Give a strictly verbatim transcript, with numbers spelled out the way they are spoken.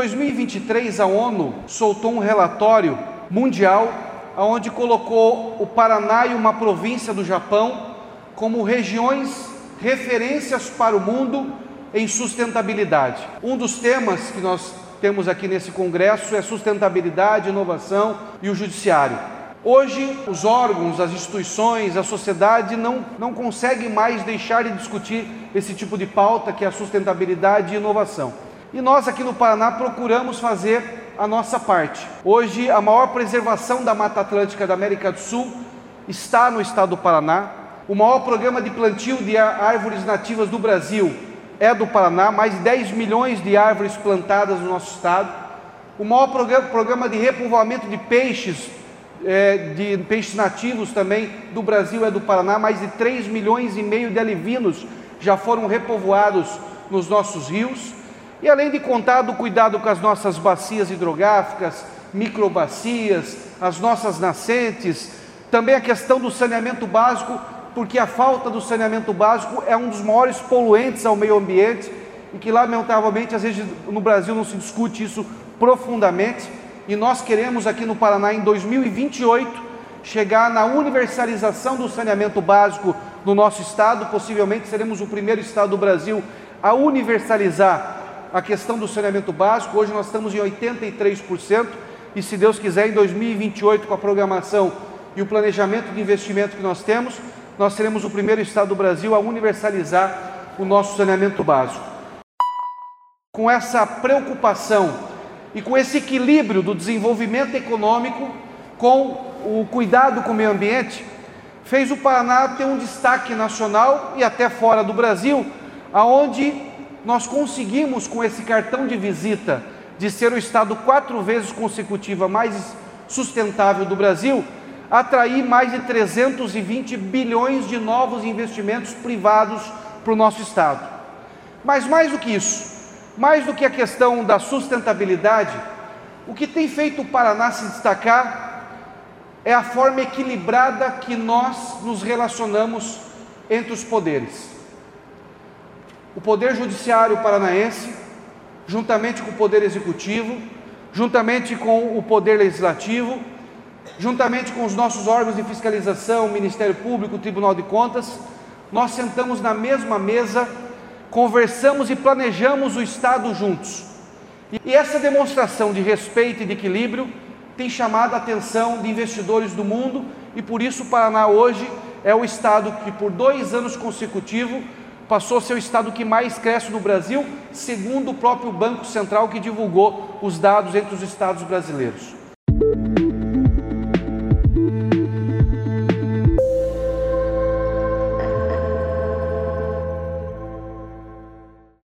dois mil e vinte e três, a ONU soltou um relatório mundial onde colocou o Paraná e uma província do Japão como regiões referências para o mundo em sustentabilidade. Um dos temas que nós temos aqui nesse congresso é sustentabilidade, inovação e o judiciário. Hoje, os órgãos, as instituições, a sociedade não, não conseguem mais deixar de discutir esse tipo de pauta que é a sustentabilidade e inovação. E nós aqui no Paraná procuramos fazer a nossa parte. Hoje, a maior preservação da Mata Atlântica da América do Sul está no estado do Paraná. O maior programa de plantio de árvores nativas do Brasil é do Paraná, mais de dez milhões de árvores plantadas no nosso estado. O maior programa de repovoamento de peixes, é, de peixes nativos também do Brasil é do Paraná, mais de três milhões e meio de alevinos já foram repovoados nos nossos rios. E além de contar do cuidado com as nossas bacias hidrográficas, microbacias, as nossas nascentes, também a questão do saneamento básico, porque a falta do saneamento básico é um dos maiores poluentes ao meio ambiente e que lamentavelmente às vezes no Brasil não se discute isso profundamente, e nós queremos aqui no Paraná em dois mil e vinte e oito chegar na universalização do saneamento básico no nosso estado. Possivelmente seremos o primeiro estado do Brasil a universalizar a questão do saneamento básico. Hoje nós estamos em oitenta e três por cento e, se Deus quiser, em dois mil e vinte e oito, com a programação e o planejamento de investimento que nós temos, nós seremos o primeiro estado do Brasil a universalizar o nosso saneamento básico. Com essa preocupação e com esse equilíbrio do desenvolvimento econômico com o cuidado com o meio ambiente, fez o Paraná ter um destaque nacional e até fora do Brasil, aonde nós conseguimos, com esse cartão de visita de ser o estado quatro vezes consecutiva mais sustentável do Brasil, atrair mais de trezentos e vinte bilhões de novos investimentos privados para o nosso estado. Mas mais do que isso, mais do que a questão da sustentabilidade, o que tem feito o Paraná se destacar é a forma equilibrada que nós nos relacionamos entre os poderes. O Poder Judiciário paranaense, juntamente com o Poder Executivo, juntamente com o Poder Legislativo, juntamente com os nossos órgãos de fiscalização, Ministério Público, Tribunal de Contas, nós sentamos na mesma mesa, conversamos e planejamos o Estado juntos. E essa demonstração de respeito e de equilíbrio tem chamado a atenção de investidores do mundo, e por isso o Paraná hoje é o estado que por dois anos consecutivos passou a ser o estado que mais cresce no Brasil, segundo o próprio Banco Central, que divulgou os dados entre os estados brasileiros.